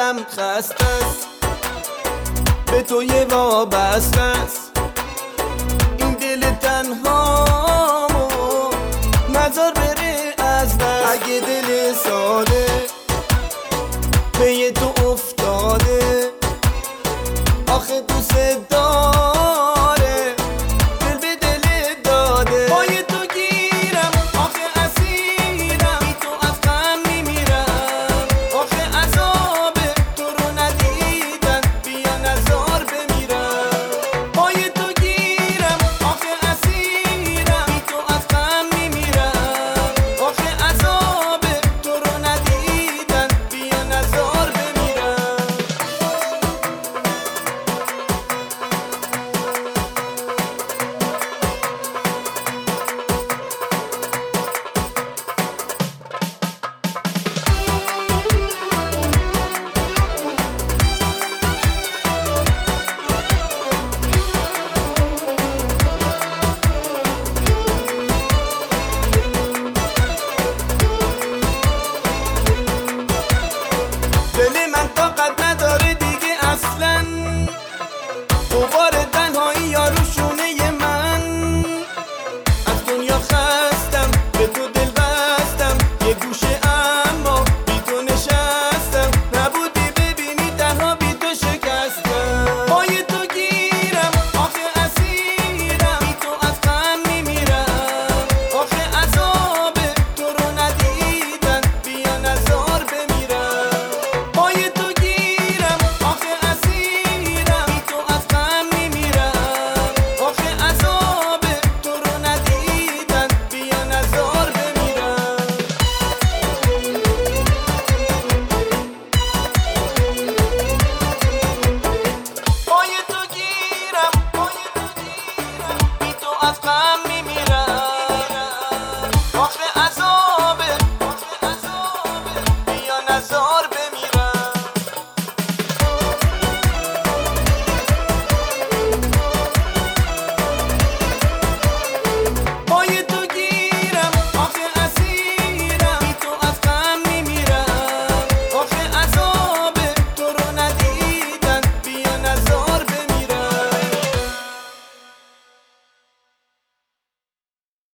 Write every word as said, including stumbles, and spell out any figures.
دلم خسته است، به تو یه وابسته است. این دل تنهامو نذار بره از دست. اگه دل ساده به تو افتاده، آخه دوست داره دل به دل داده. پای تو گیرم آخه اسیرم، بی تو از غم میمیرم. آخه عذاب تو رو ندیدن، بیا نزار بمیرم. پای تو گیرم آخه اسیرم، بی تو از غم میمیرم. آخه عذاب تو رو ندیدن، بیا نزار بمیرم. دل من طاقت نداره دیگه اصلا، غبار تنهایی یارو شونه من. از دنیا خستم، به تو دل بستم، یه گوشه اما بی تو نشستم. نبودی ببینی تنها بی تو شکستم. پای تو گیرم آخه اسیرم، بی تو از غم میمیرم. آخه عذاب تو رو ندیدن، بیا نزار بمیرم. پای تو گیرم آخه اسیرم، بی تو از غم میمیرم. آخه عذاب تو رو ندیدن، بیا نزار بمیرم. پای تو گیرم، پای تو گیرم، بی تو از غم